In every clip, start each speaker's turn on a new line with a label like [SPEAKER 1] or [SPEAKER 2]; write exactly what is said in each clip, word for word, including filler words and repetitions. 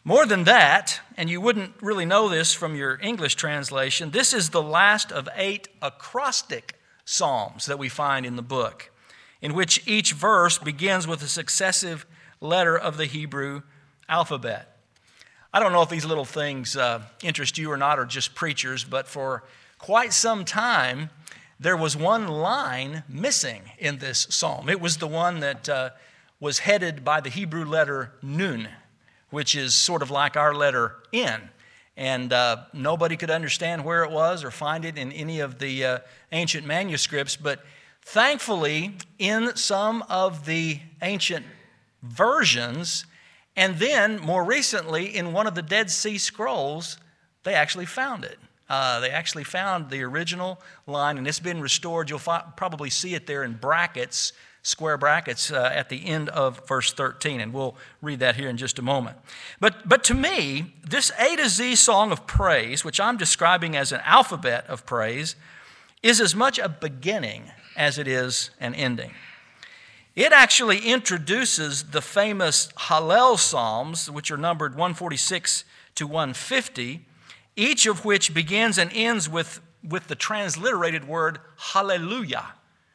[SPEAKER 1] More than that, and you wouldn't really know this from your English translation, this is the last of eight acrostic psalms that we find in the book, in which each verse begins with a successive letter of the Hebrew alphabet. I don't know if these little things uh, interest you or not, or just preachers, but for quite some time, there was one line missing in this psalm. It was the one that uh, was headed by the Hebrew letter Nun, which is sort of like our letter N. And uh, nobody could understand where it was or find it in any of the uh, ancient manuscripts. But thankfully, in some of the ancient versions, and then more recently in one of the Dead Sea Scrolls, they actually found it. Uh, they actually found the original line, and it's been restored. You'll fi- probably see it there in brackets, square brackets uh, at the end of verse thirteen, and we'll read that here in just a moment. But, but to me, this A to Z song of praise, which I'm describing as an alphabet of praise, is as much a beginning as it is an ending. It actually introduces the famous Hallel Psalms, which are numbered one forty-six to one fifty, each of which begins and ends with, with the transliterated word hallelujah.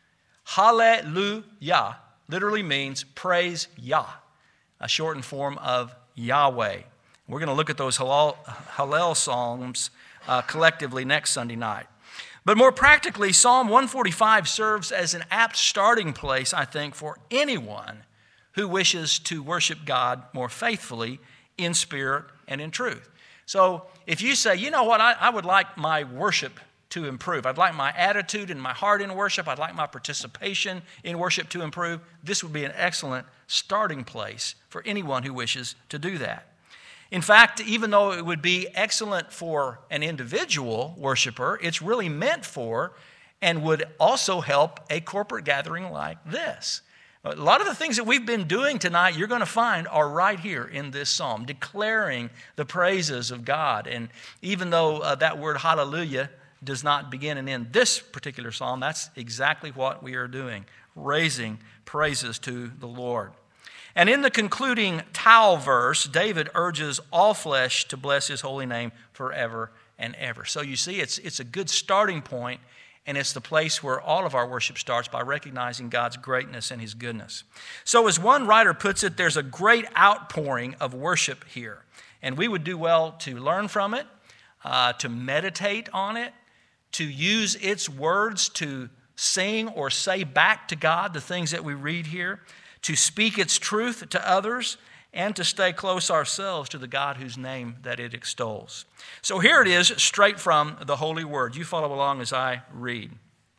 [SPEAKER 1] Hallelujah literally means praise Yah, a shortened form of Yahweh. We're going to look at those Hallel, Hallel Psalms uh, collectively next Sunday night. But more practically, Psalm one forty-five serves as an apt starting place, I think, for anyone who wishes to worship God more faithfully in spirit and in truth. So if you say, you know what, I, I would like my worship to improve. I'd like my attitude and my heart in worship. I'd like my participation in worship to improve. This would be an excellent starting place for anyone who wishes to do that. In fact, even though it would be excellent for an individual worshiper, it's really meant for and would also help a corporate gathering like this. A lot of the things that we've been doing tonight, you're going to find are right here in this psalm, declaring the praises of God. And even though uh, that word hallelujah does not begin and end this particular psalm, that's exactly what we are doing, raising praises to the Lord. And in the concluding towel verse, David urges all flesh to bless his holy name forever and ever. So you see, it's, it's a good starting point, and it's the place where all of our worship starts, by recognizing God's greatness and his goodness. So as one writer puts it, there's a great outpouring of worship here. And we would do well to learn from it, uh, to meditate on it, to use its words to sing or say back to God the things that we read here, to speak its truth to others, and to stay close ourselves to the God whose name that it extols. So here it is, straight from the Holy Word. You follow along as I read.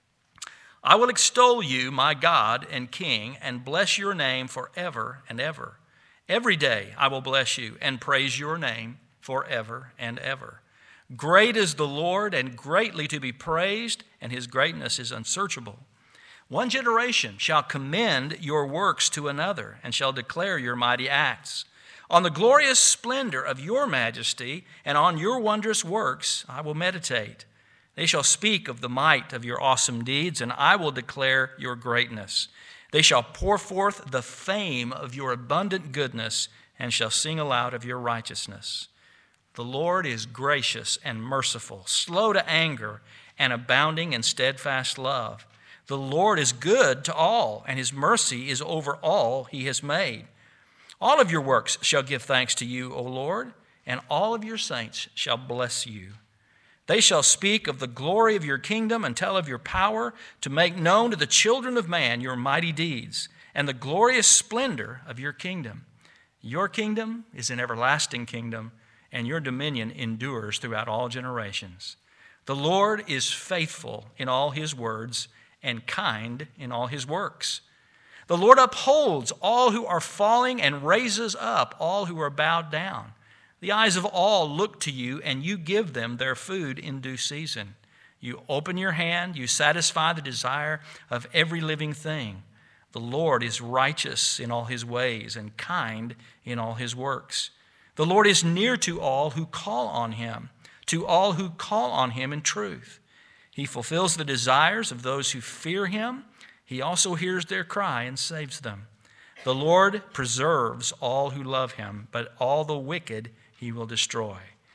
[SPEAKER 1] I will extol you, my God and King, and bless your name forever and ever. Every day I will bless you and praise your name forever and ever. Great is the Lord, and greatly to be praised, and his greatness is unsearchable. One generation shall commend your works to another, and shall declare your mighty acts. On the glorious splendor of your majesty, and on your wondrous works I will meditate. They shall speak of the might of your awesome deeds, and I will declare your greatness. They shall pour forth the fame of your abundant goodness, and shall sing aloud of your righteousness. The Lord is gracious and merciful, slow to anger, and abounding in steadfast love. The Lord is good to all, and his mercy is over all he has made. All of your works shall give thanks to you, O Lord, and all of your saints shall bless you. They shall speak of the glory of your kingdom and tell of your power, to make known to the children of man your mighty deeds and the glorious splendor of your kingdom. Your kingdom is an everlasting kingdom, and your dominion endures throughout all generations. The Lord is faithful in all his words and kind in all his works. The Lord upholds all who are falling and raises up all who are bowed down. The eyes of all look to you, and you give them their food in due season. You open your hand, you satisfy the desire of every living thing. The Lord is righteous in all his ways and kind in all his works. The Lord is near to all who call on him, to all who call on him in truth. He fulfills the desires of those who fear him. He also hears their cry and saves them. The Lord preserves all who love him, but all the wicked he will destroy.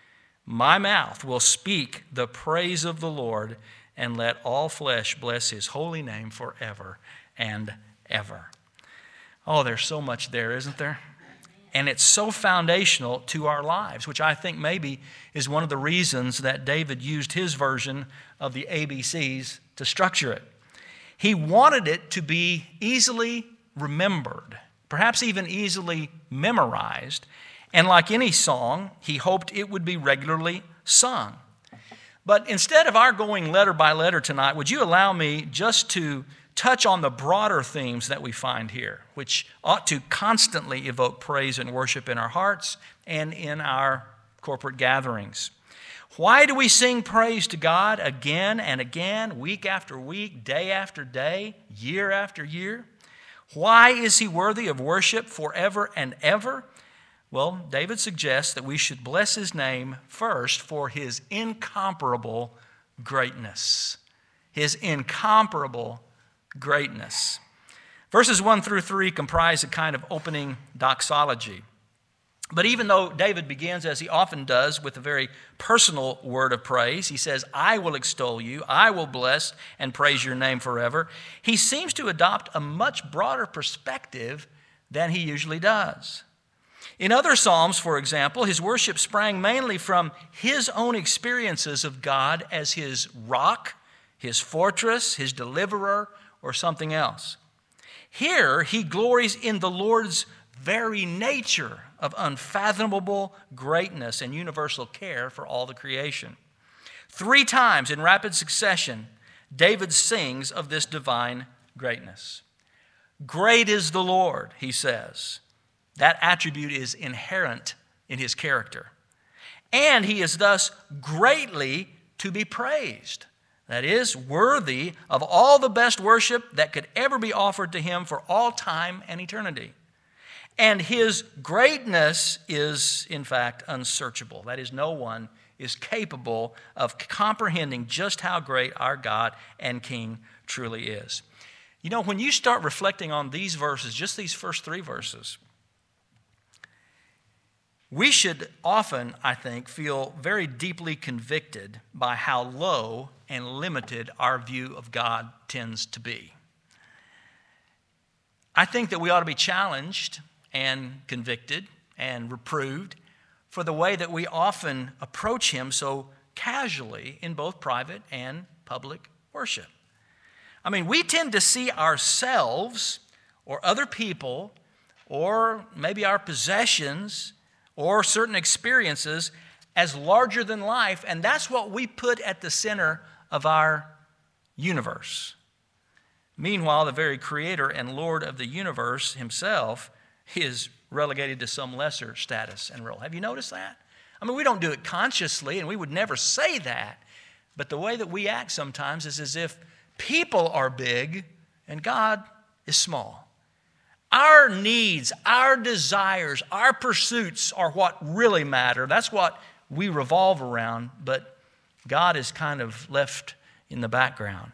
[SPEAKER 1] My mouth will speak the praise of the Lord, and let all flesh bless his holy name forever and ever. Oh, there's so much there, isn't there? And it's so foundational to our lives, which I think maybe is one of the reasons that David used his version of the A B Cs to structure it. He wanted it to be easily remembered, perhaps even easily memorized, and like any song, he hoped it would be regularly sung. But instead of our going letter by letter tonight, would you allow me just to touch on the broader themes that we find here, which ought to constantly evoke praise and worship in our hearts and in our corporate gatherings. Why do we sing praise to God again and again, week after week, day after day, year after year? Why is he worthy of worship forever and ever? Well, David suggests that we should bless his name first for his incomparable greatness. His incomparable greatness. Verses one through three comprise a kind of opening doxology. But even though David begins, as he often does, with a very personal word of praise, he says, I will extol you, I will bless and praise your name forever, he seems to adopt a much broader perspective than he usually does. In other psalms, for example, his worship sprang mainly from his own experiences of God as his rock, his fortress, his deliverer, or something else. Here, he glories in the Lord's very nature of unfathomable greatness and universal care for all the creation. Three times in rapid succession, David sings of this divine greatness. Great is the Lord, he says. That attribute is inherent in his character. And he is thus greatly to be praised. That is, worthy of all the best worship that could ever be offered to him for all time and eternity. And his greatness is, in fact, unsearchable. That is, no one is capable of comprehending just how great our God and King truly is. You know, when you start reflecting on these verses, just these first three verses, we should often, I think, feel very deeply convicted by how low and limited our view of God tends to be. I think that we ought to be challenged and convicted and reproved for the way that we often approach him so casually in both private and public worship. I mean, we tend to see ourselves or other people or maybe our possessions or certain experiences as larger than life, and that's what we put at the center of our universe. Meanwhile, the very creator and Lord of the universe himself is relegated to some lesser status and role. Have you noticed that? I mean, we don't do it consciously, and we would never say that, but the way that we act sometimes is as if people are big and God is small. Our needs, our desires, our pursuits are what really matter. That's what we revolve around, but God is kind of left in the background.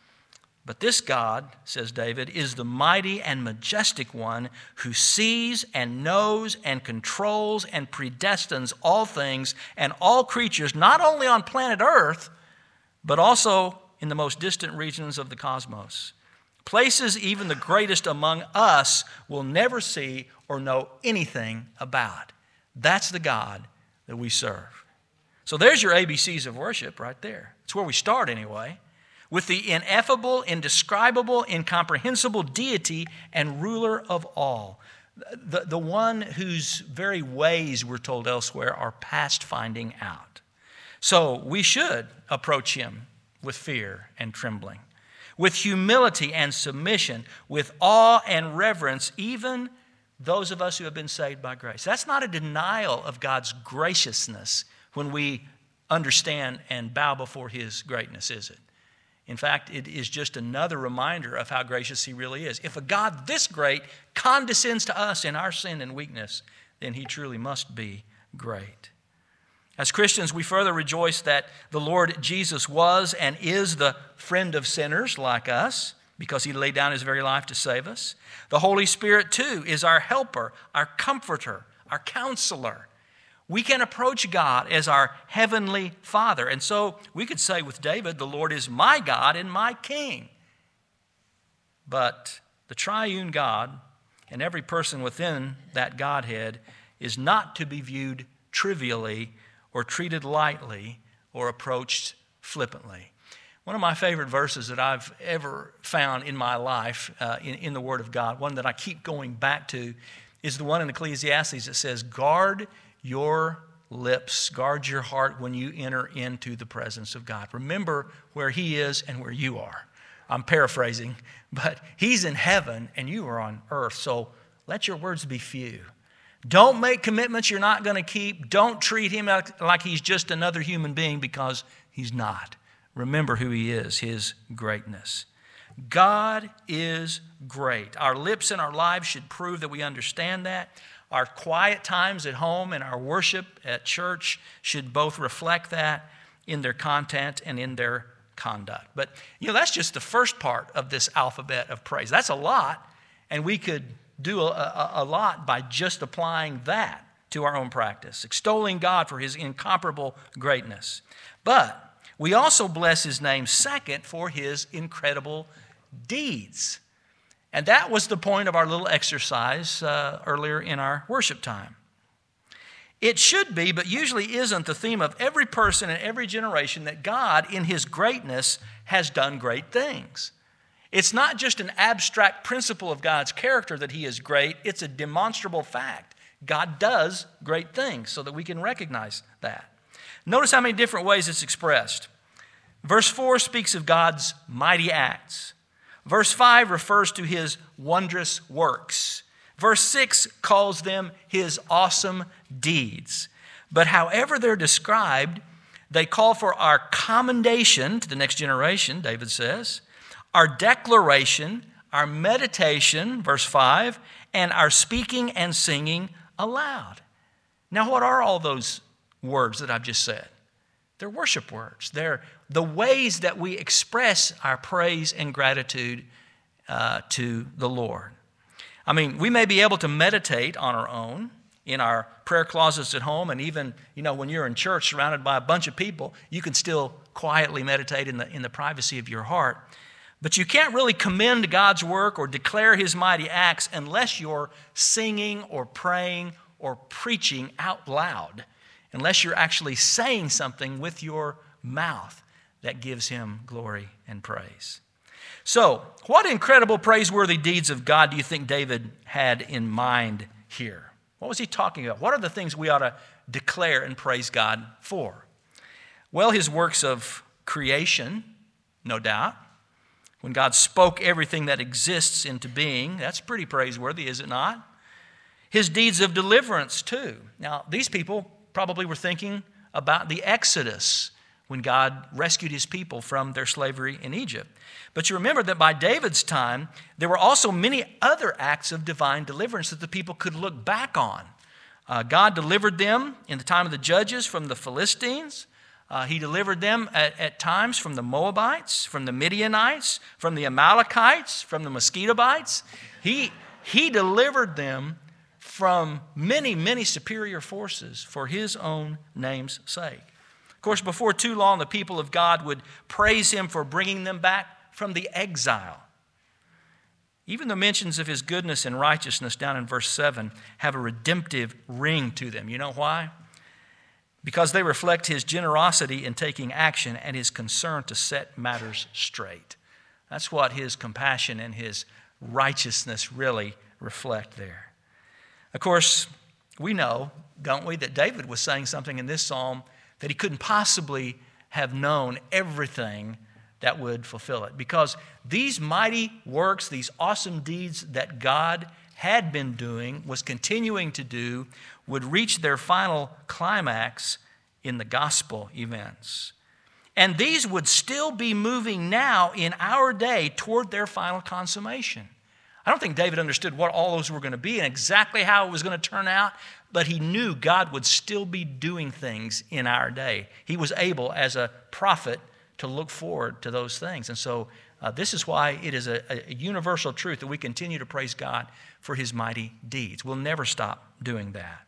[SPEAKER 1] But this God, says David, is the mighty and majestic one who sees and knows and controls and predestines all things and all creatures, not only on planet Earth, but also in the most distant regions of the cosmos. Places even the greatest among us will never see or know anything about. That's the God that we serve. So there's your A B Cs of worship right there. It's where we start anyway. With the ineffable, indescribable, incomprehensible deity and ruler of all. The, the one whose very ways, we're told elsewhere, are past finding out. So we should approach him with fear and trembling, with humility and submission, with awe and reverence, even those of us who have been saved by grace. That's not a denial of God's graciousness when we understand and bow before his greatness, is it? In fact, it is just another reminder of how gracious he really is. If a God this great condescends to us in our sin and weakness, then he truly must be great. As Christians, we further rejoice that the Lord Jesus was and is the friend of sinners like us. because he laid down his very life to save us. The Holy Spirit, too, is our helper, our comforter, our counselor. We can approach God as our heavenly Father. And so we could say with David, the Lord is my God and my King. But the triune God and every person within that Godhead is not to be viewed trivially or treated lightly or approached flippantly. One of my favorite verses that I've ever found in my life uh, in, in the Word of God, one that I keep going back to, is the one in Ecclesiastes that says, guard your lips, guard your heart when you enter into the presence of God. Remember where He is and where you are. I'm paraphrasing, but He's in heaven and you are on earth, so let your words be few. Don't make commitments you're not going to keep. Don't treat Him like He's just another human being, because He's not. Remember who He is, His greatness. God is great. Our lips and our lives should prove that we understand that. Our quiet times at home and our worship at church should both reflect that in their content and in their conduct. But, you know, that's just the first part of this alphabet of praise. That's a lot, and we could do a, a, a lot by just applying that to our own practice, extolling God for His incomparable greatness. But we also bless His name second for His incredible deeds. And that was the point of our little exercise uh, earlier in our worship time. It should be, but usually isn't, the theme of every person in every generation that God, in His greatness, has done great things. It's not just an abstract principle of God's character that He is great. It's a demonstrable fact. God does great things so that we can recognize that. Notice how many different ways it's expressed. Verse four speaks of God's mighty acts. Verse five refers to His wondrous works. Verse six calls them His awesome deeds. But however they're described, they call for our commendation to the next generation, David says, our declaration, our meditation, verse five, and our speaking and singing aloud. Now, what are all those words that I've just said? They're worship words. They're the ways that we express our praise and gratitude uh, to the Lord. I mean, we may be able to meditate on our own in our prayer closets at home, and even, you know, when you're in church surrounded by a bunch of people, you can still quietly meditate in the, in the privacy of your heart. But you can't really commend God's work or declare His mighty acts unless you're singing or praying or preaching out loud, unless you're actually saying something with your mouth that gives Him glory and praise. So, what incredible praiseworthy deeds of God do you think David had in mind here? What was he talking about? What are the things we ought to declare and praise God for? Well, His works of creation, no doubt. When God spoke everything that exists into being, that's pretty praiseworthy, is it not? His deeds of deliverance, too. Now, these people probably were thinking about the Exodus, when God rescued His people from their slavery in Egypt. But you remember that by David's time, there were also many other acts of divine deliverance that the people could look back on. Uh, God delivered them in the time of the judges from the Philistines. Uh, he delivered them at, at times from the Moabites, from the Midianites, from the Amalekites, from the Mosquitobites. He, he delivered them from many, many superior forces for His own name's sake. Of course, before too long, the people of God would praise Him for bringing them back from the exile. Even the mentions of His goodness and righteousness down in verse seven have a redemptive ring to them. You know why? Because they reflect His generosity in taking action and His concern to set matters straight. That's what His compassion and His righteousness really reflect there. Of course, we know, don't we, that David was saying something in this psalm that he couldn't possibly have known everything that would fulfill it. Because these mighty works, these awesome deeds that God had been doing, was continuing to do, would reach their final climax in the gospel events. And these would still be moving now in our day toward their final consummation. I don't think David understood what all those were going to be and exactly how it was going to turn out, but he knew God would still be doing things in our day. He was able, as a prophet, to look forward to those things. And so Uh, this is why it is a, a universal truth that we continue to praise God for his mighty deeds. We'll never stop doing that.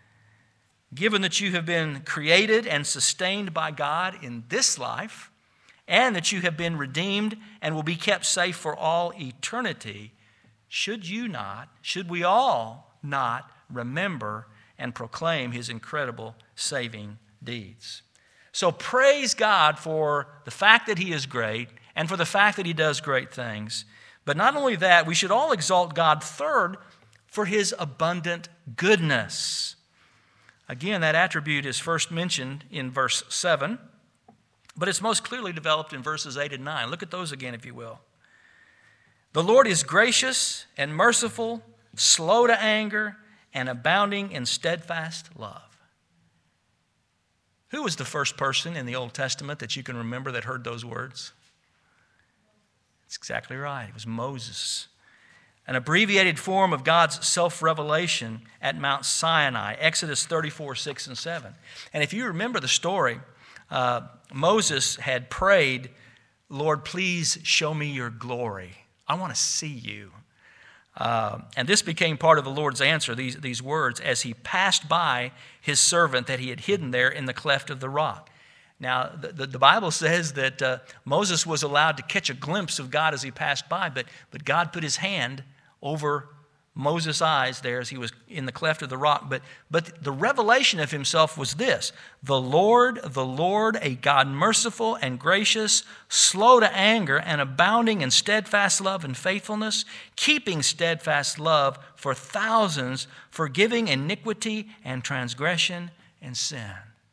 [SPEAKER 1] Given that you have been created and sustained by God in this life, and that you have been redeemed and will be kept safe for all eternity, should you not, should we all not remember and proclaim his incredible saving deeds? So praise God for the fact that he is great and for the fact that he does great things. But not only that, we should all exalt God, third, for his abundant goodness. Again, that attribute is first mentioned in verse seven, but it's most clearly developed in verses eight and nine. Look at those again, if you will. The Lord is gracious and merciful, slow to anger, and abounding in steadfast love. Who was the first person in the Old Testament that you can remember that heard those words? That's exactly right. It was Moses. An abbreviated form of God's self-revelation at Mount Sinai, Exodus thirty-four, six and seven. And if you remember the story, uh, Moses had prayed, Lord, please show me your glory. I want to see you. Uh, and this became part of the Lord's answer, these, these words, as he passed by his servant that he had hidden there in the cleft of the rock. Now, the, the, the Bible says that uh, Moses was allowed to catch a glimpse of God as he passed by, but, but God put his hand over Moses' eyes there as he was in the cleft of the rock. But, but the revelation of himself was this: the Lord, the Lord, a God merciful and gracious, slow to anger and abounding in steadfast love and faithfulness, keeping steadfast love for thousands, forgiving iniquity and transgression and sin.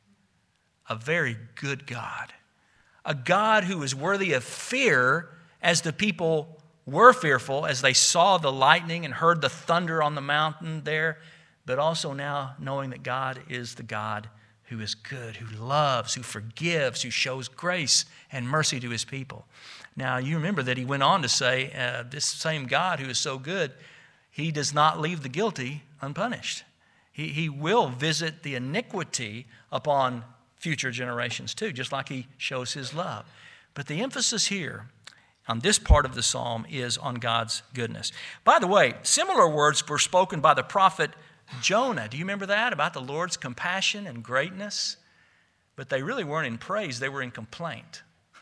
[SPEAKER 1] A very good God. A God who is worthy of fear as the people were fearful as they saw the lightning and heard the thunder on the mountain there, but also now knowing that God is the God who is good, who loves, who forgives, who shows grace and mercy to his people. Now, you remember that he went on to say, uh, this same God who is so good, he does not leave the guilty unpunished. He, he will visit the iniquity upon future generations too, just like he shows his love. But the emphasis here on this part of the psalm is on God's goodness. By the way, similar words were spoken by the prophet Jonah. Do you remember that, about the Lord's compassion and greatness? But they really weren't in praise, they were in complaint.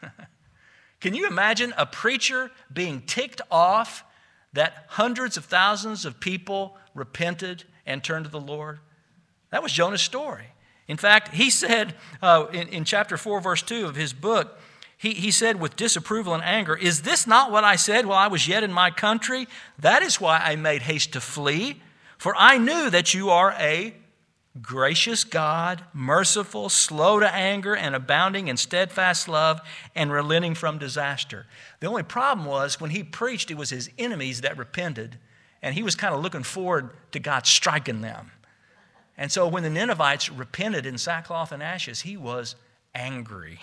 [SPEAKER 1] Can you imagine a preacher being ticked off that hundreds of thousands of people repented and turned to the Lord? That was Jonah's story. In fact, he said uh, in, in chapter four, verse two of his book, He, he said with disapproval and anger, "Is this not what I said while I was yet in my country? That is why I made haste to flee. For I knew that you are a gracious God, merciful, slow to anger, and abounding in steadfast love, and relenting from disaster." The only problem was when he preached, it was his enemies that repented, and he was kind of looking forward to God striking them. And so when the Ninevites repented in sackcloth and ashes, he was angry.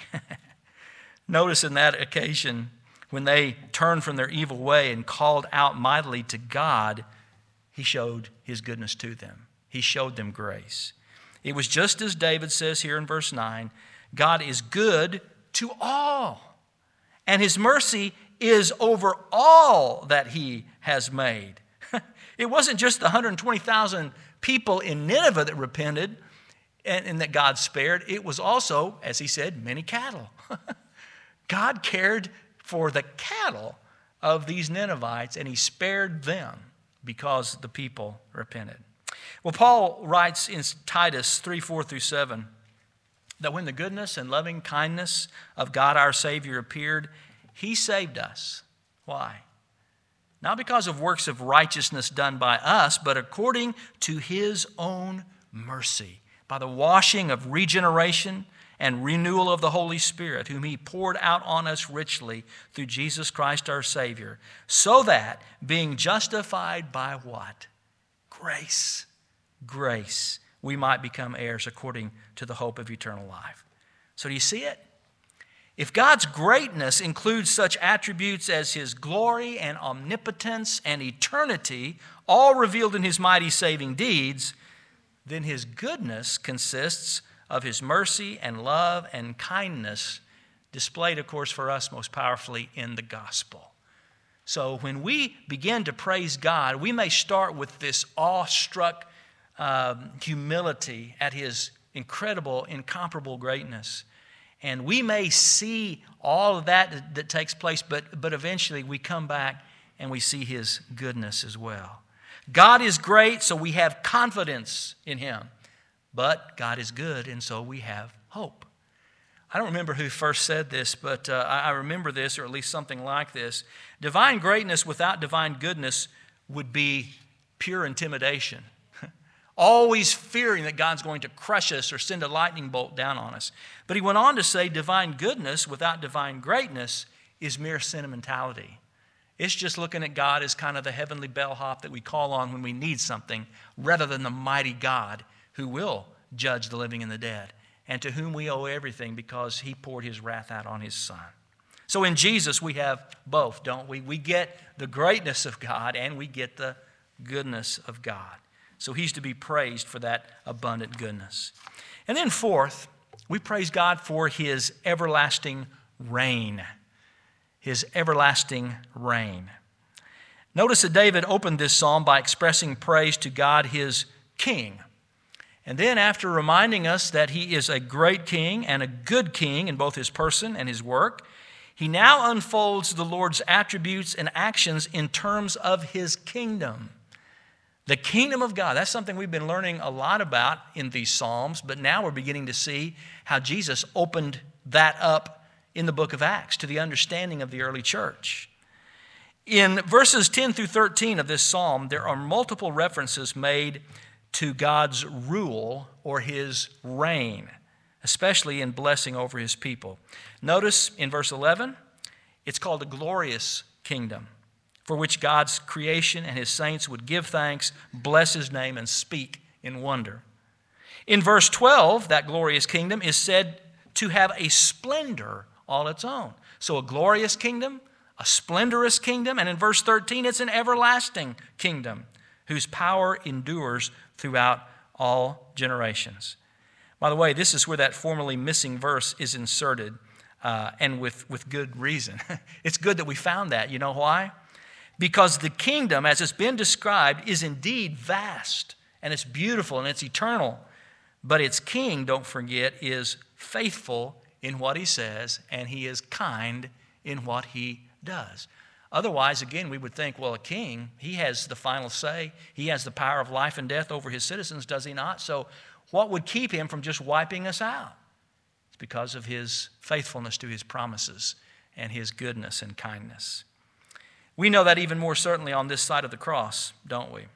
[SPEAKER 1] Notice in that occasion, when they turned from their evil way and called out mightily to God, he showed his goodness to them. He showed them grace. It was just as David says here in verse nine, God is good to all, and his mercy is over all that he has made. It wasn't just the one hundred twenty thousand people in Nineveh that repented and, and that God spared. It was also, as he said, many cattle. God cared for the cattle of these Ninevites, and he spared them because the people repented. Well, Paul writes in Titus three, four through seven, that when the goodness and loving kindness of God our Savior appeared, he saved us. Why? Not because of works of righteousness done by us, but according to his own mercy, by the washing of regeneration and renewal of the Holy Spirit, whom he poured out on us richly through Jesus Christ our Savior, so that, being justified by what? Grace. Grace. We might become heirs according to the hope of eternal life. So do you see it? If God's greatness includes such attributes as his glory and omnipotence and eternity, all revealed in his mighty saving deeds, then his goodness consists of his mercy and love and kindness displayed, of course, for us most powerfully in the gospel. So when we begin to praise God, we may start with this awestruck um, humility at his incredible, incomparable greatness. And we may see all of that that, that takes place, but, but eventually we come back and we see his goodness as well. God is great, so we have confidence in him. But God is good, and so we have hope. I don't remember who first said this, but uh, I remember this, or at least something like this. Divine greatness without divine goodness would be pure intimidation. Always fearing that God's going to crush us or send a lightning bolt down on us. But he went on to say divine goodness without divine greatness is mere sentimentality. It's just looking at God as kind of the heavenly bellhop that we call on when we need something, rather than the mighty God who will judge the living and the dead, and to whom we owe everything because he poured his wrath out on his Son. So in Jesus we have both, don't we? We get the greatness of God and we get the goodness of God. So he's to be praised for that abundant goodness. And then fourth, we praise God for his everlasting reign. His everlasting reign. Notice that David opened this psalm by expressing praise to God, his King. And then after reminding us that he is a great king and a good king in both his person and his work, he now unfolds the Lord's attributes and actions in terms of his kingdom. The kingdom of God, that's something we've been learning a lot about in these Psalms, but now we're beginning to see how Jesus opened that up in the book of Acts to the understanding of the early church. In verses ten through thirteen of this psalm, there are multiple references made to God's rule or his reign, especially in blessing over his people. Notice in verse eleven, it's called a glorious kingdom, for which God's creation and his saints would give thanks, bless his name, and speak in wonder. In verse twelve, that glorious kingdom is said to have a splendor all its own. So a glorious kingdom, a splendorous kingdom, and in verse thirteen, it's an everlasting kingdom whose power endures throughout all generations. By the way, this is where that formerly missing verse is inserted, uh, and with, with good reason. It's good that we found that. You know why? Because the kingdom, as it's been described, is indeed vast, and it's beautiful, and it's eternal. But its king, don't forget, is faithful in what he says, and he is kind in what he does. Otherwise, again, we would think, well, a king, he has the final say. He has the power of life and death over his citizens, does he not? So what would keep him from just wiping us out? It's because of his faithfulness to his promises and his goodness and kindness. We know that even more certainly on this side of the cross, don't we?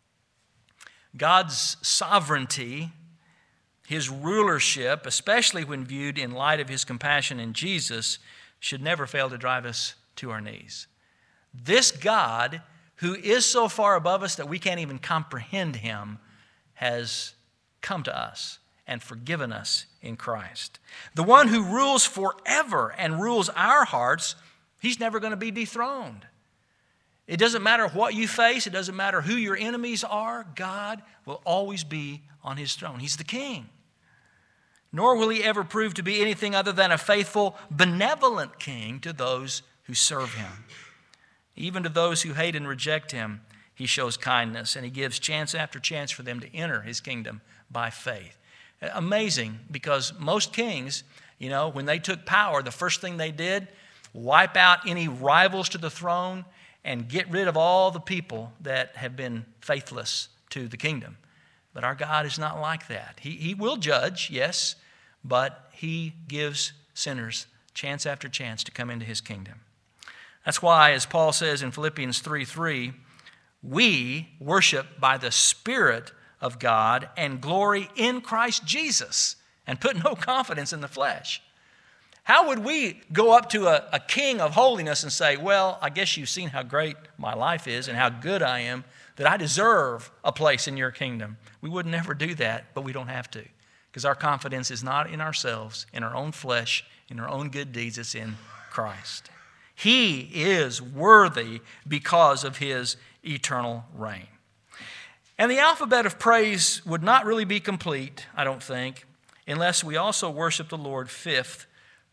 [SPEAKER 1] God's sovereignty, his rulership, especially when viewed in light of his compassion in Jesus, should never fail to drive us to our knees. This God, who is so far above us that we can't even comprehend him, has come to us and forgiven us in Christ. The one who rules forever and rules our hearts, he's never going to be dethroned. It doesn't matter what you face. It doesn't matter who your enemies are. God will always be on his throne. He's the king. Nor will he ever prove to be anything other than a faithful, benevolent king to those who serve him. Even to those who hate and reject him, he shows kindness, and he gives chance after chance for them to enter his kingdom by faith. Amazing, because most kings, you know, when they took power, the first thing they did, wipe out any rivals to the throne and get rid of all the people that have been faithless to the kingdom. But our God is not like that. He, he will judge, yes, but he gives sinners chance after chance to come into his kingdom. That's why, as Paul says in Philippians three three, we worship by the Spirit of God and glory in Christ Jesus and put no confidence in the flesh. How would we go up to a, a king of holiness and say, well, I guess you've seen how great my life is and how good I am, that I deserve a place in your kingdom? We would never do that, but we don't have to, because our confidence is not in ourselves, in our own flesh, in our own good deeds. It's in Christ. He is worthy because of his eternal reign. And the alphabet of praise would not really be complete, I don't think, unless we also worship the Lord, fifth,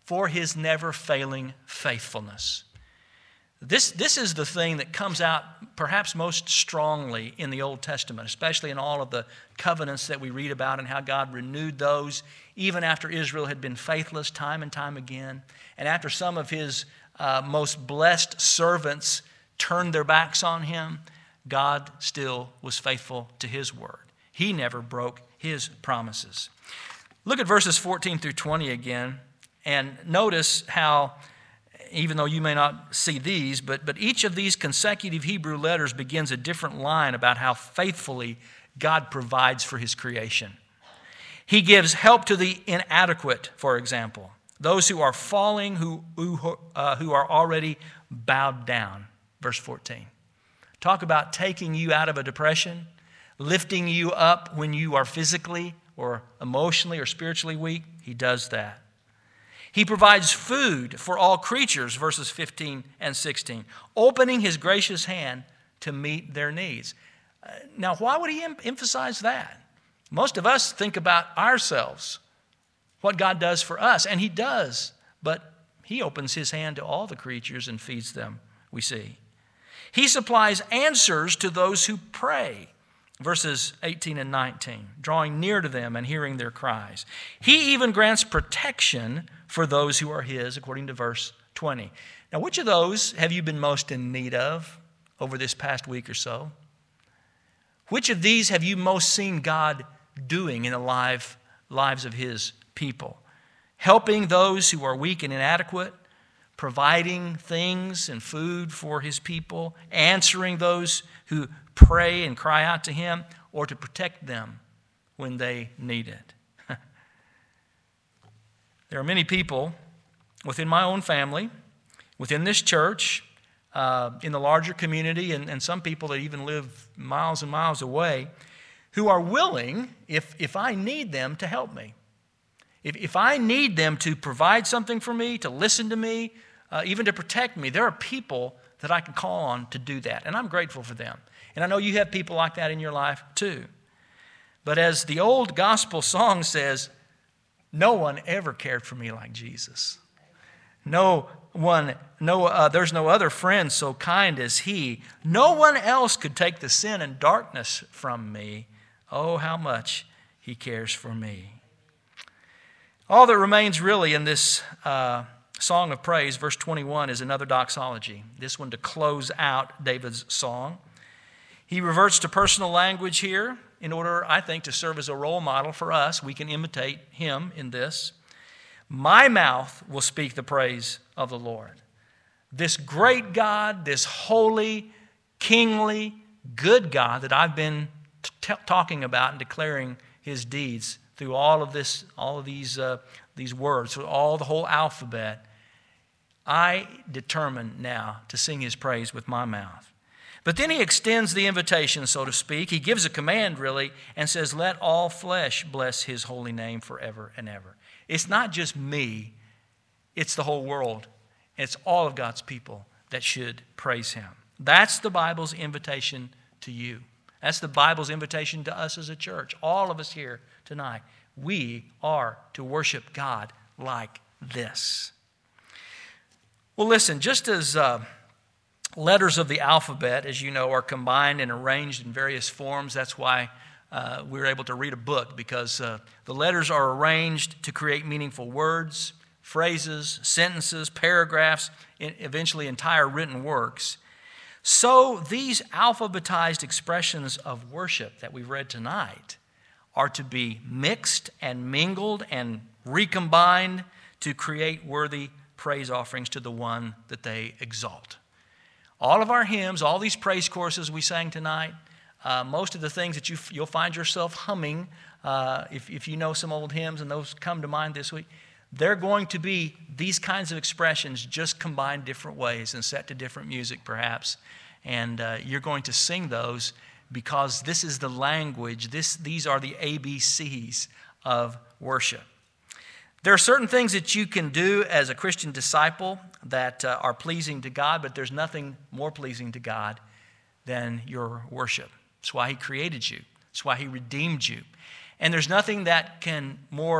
[SPEAKER 1] for his never-failing faithfulness. This, this is the thing that comes out perhaps most strongly in the Old Testament, especially in all of the covenants that we read about and how God renewed those even after Israel had been faithless time and time again. And after some of his uh, most blessed servants turned their backs on him, God still was faithful to his word. He never broke his promises. Look at verses fourteen through twenty again, and notice how, even though you may not see these, but, but each of these consecutive Hebrew letters begins a different line about how faithfully God provides for his creation. He gives help to the inadequate, for example, those who are falling, who, who, uh, who are already bowed down. Verse fourteen. Talk about taking you out of a depression, lifting you up when you are physically or emotionally or spiritually weak. He does that. He provides food for all creatures, verses fifteen and sixteen, opening his gracious hand to meet their needs. Uh, now, why would he em- emphasize that? Most of us think about ourselves, what God does for us, and he does, but he opens his hand to all the creatures and feeds them, we see. He supplies answers to those who pray, verses eighteen and nineteen, drawing near to them and hearing their cries. He even grants protection for those who are his, according to verse twenty. Now, which of those have you been most in need of over this past week or so? Which of these have you most seen God doing in the life, lives of his people? Helping those who are weak and inadequate, providing things and food for his people, answering those who pray and cry out to him, or to protect them when they need it. There are many people within my own family, within this church, uh, in the larger community, and, and some people that even live miles and miles away, who are willing, if, if I need them, to help me. If, if I need them to provide something for me, to listen to me, uh, even to protect me, there are people that I can call on to do that, and I'm grateful for them. And I know you have people like that in your life too. But as the old gospel song says, no one ever cared for me like Jesus. No one, no, uh, there's no other friend so kind as he. No one else could take the sin and darkness from me. Oh, how much he cares for me. All that remains really in this uh, song of praise, verse twenty-one, is another doxology. This one to close out David's song. He reverts to personal language here in order, I think, to serve as a role model for us. We can imitate him in this. My mouth will speak the praise of the Lord. This great God, this holy, kingly, good God that I've been t- talking about and declaring his deeds through all of this, all of these, uh, these words, through all the whole alphabet, I determine now to sing his praise with my mouth. But then he extends the invitation, so to speak. He gives a command, really, and says, let all flesh bless his holy name forever and ever. It's not just me. It's the whole world. It's all of God's people that should praise him. That's the Bible's invitation to you. That's the Bible's invitation to us as a church. All of us here tonight. We are to worship God like this. Well, listen, just as Uh, letters of the alphabet, as you know, are combined and arranged in various forms. That's why uh, we're able to read a book, because uh, the letters are arranged to create meaningful words, phrases, sentences, paragraphs, and eventually entire written works. So these alphabetized expressions of worship that we've read tonight are to be mixed and mingled and recombined to create worthy praise offerings to the one that they exalt. All of our hymns, all these praise choruses we sang tonight, uh, most of the things that you, you'll find yourself humming, uh, if, if you know some old hymns and those come to mind this week, they're going to be these kinds of expressions just combined different ways and set to different music perhaps. And uh, you're going to sing those because this is the language, this, these are the A B Cs of worship. There are certain things that you can do as a Christian disciple that uh, are pleasing to God, but there's nothing more pleasing to God than your worship. That's why he created you. That's why he redeemed you. And there's nothing that can more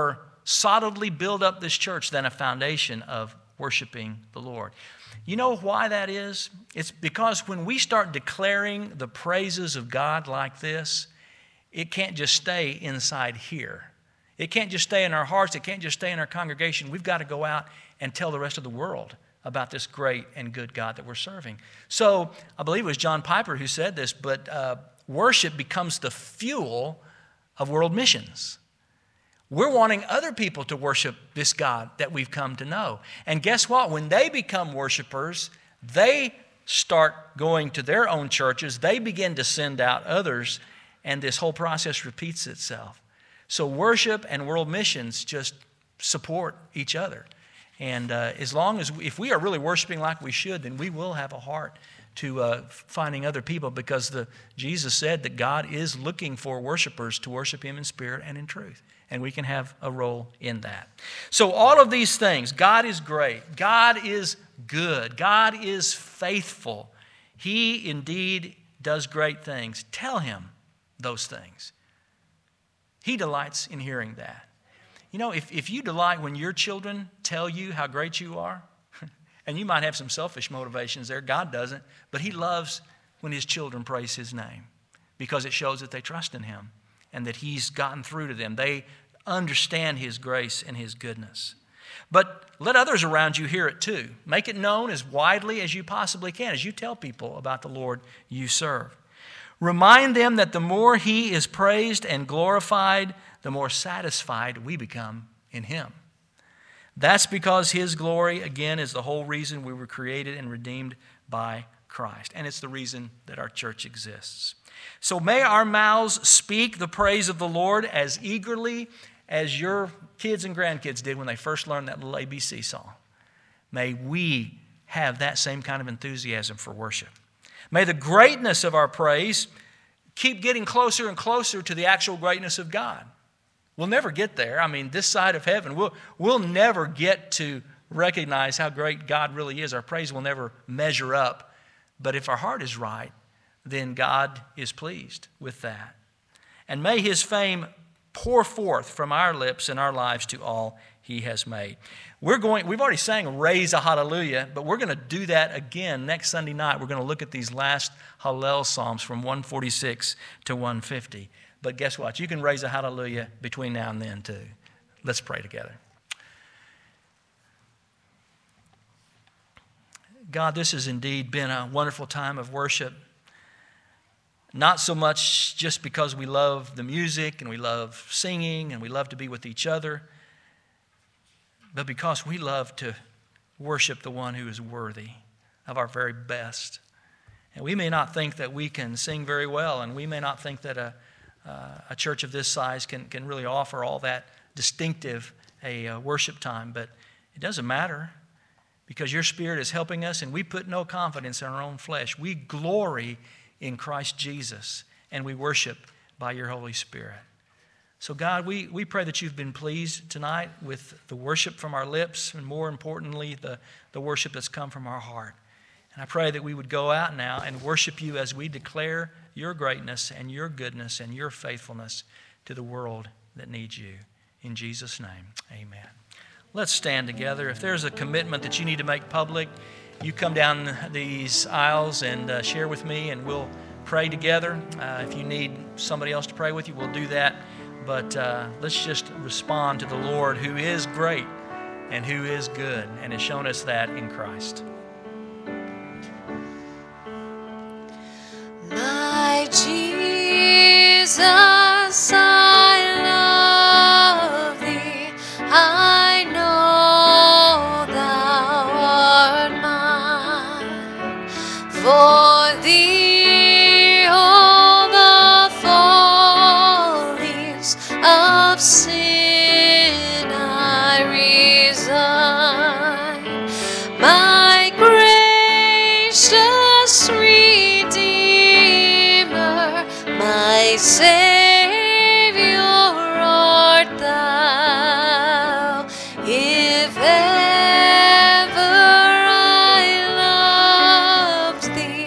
[SPEAKER 1] solidly build up this church than a foundation of worshiping the Lord. You know why that is? It's because when we start declaring the praises of God like this, it can't just stay inside here. It can't just stay in our hearts. It can't just stay in our congregation. We've got to go out and tell the rest of the world about this great and good God that we're serving. So I believe it was John Piper who said this, but uh, worship becomes the fuel of world missions. We're wanting other people to worship this God that we've come to know. And guess what? When they become worshipers, they start going to their own churches. They begin to send out others, and this whole process repeats itself. So worship and world missions just support each other. And uh, as long as, if we are really worshiping like we should, then we will have a heart to uh, finding other people, because the, Jesus said that God is looking for worshipers to worship Him in spirit and in truth. And we can have a role in that. So all of these things, God is great. God is good. God is faithful. He indeed does great things. Tell Him those things. He delights in hearing that. You know, if, if you delight when your children tell you how great you are, and you might have some selfish motivations there, God doesn't, but He loves when His children praise His name, because it shows that they trust in Him and that He's gotten through to them. They understand His grace and His goodness. But let others around you hear it too. Make it known as widely as you possibly can as you tell people about the Lord you serve. Remind them that the more He is praised and glorified, the more satisfied we become in Him. That's because His glory, again, is the whole reason we were created and redeemed by Christ. And it's the reason that our church exists. So may our mouths speak the praise of the Lord as eagerly as your kids and grandkids did when they first learned that little A B C song. May we have that same kind of enthusiasm for worship. May the greatness of our praise keep getting closer and closer to the actual greatness of God. We'll never get there. I mean, this side of heaven, we'll, we'll never get to recognize how great God really is. Our praise will never measure up. But if our heart is right, then God is pleased with that. And may His fame pour forth from our lips and our lives to all He has made. We're going, we've already sang Raise a Hallelujah, but we're going to do that again next Sunday night. We're going to look at these last Hallel Psalms from one forty-six to one fifty. But guess what? You can raise a hallelujah between now and then too. Let's pray together. God, this has indeed been a wonderful time of worship. Not so much just because we love the music and we love singing and we love to be with each other, but because we love to worship the one who is worthy of our very best. And we may not think that we can sing very well, and we may not think that a, uh, a church of this size can, can really offer all that distinctive a uh, worship time, but it doesn't matter, because your Spirit is helping us, and we put no confidence in our own flesh. We glory in Christ Jesus, and we worship by your Holy Spirit. So God, we, we pray that you've been pleased tonight with the worship from our lips, and more importantly, the, the worship that's come from our heart. And I pray that we would go out now and worship you as we declare your greatness and your goodness and your faithfulness to the world that needs you. In Jesus' name, amen. Let's stand together. If there's a commitment that you need to make public, you come down these aisles and uh, share with me, and we'll pray together. Uh, if you need somebody else to pray with you, we'll do that. But uh, let's just respond to the Lord, who is great and who is good and has shown us that in Christ.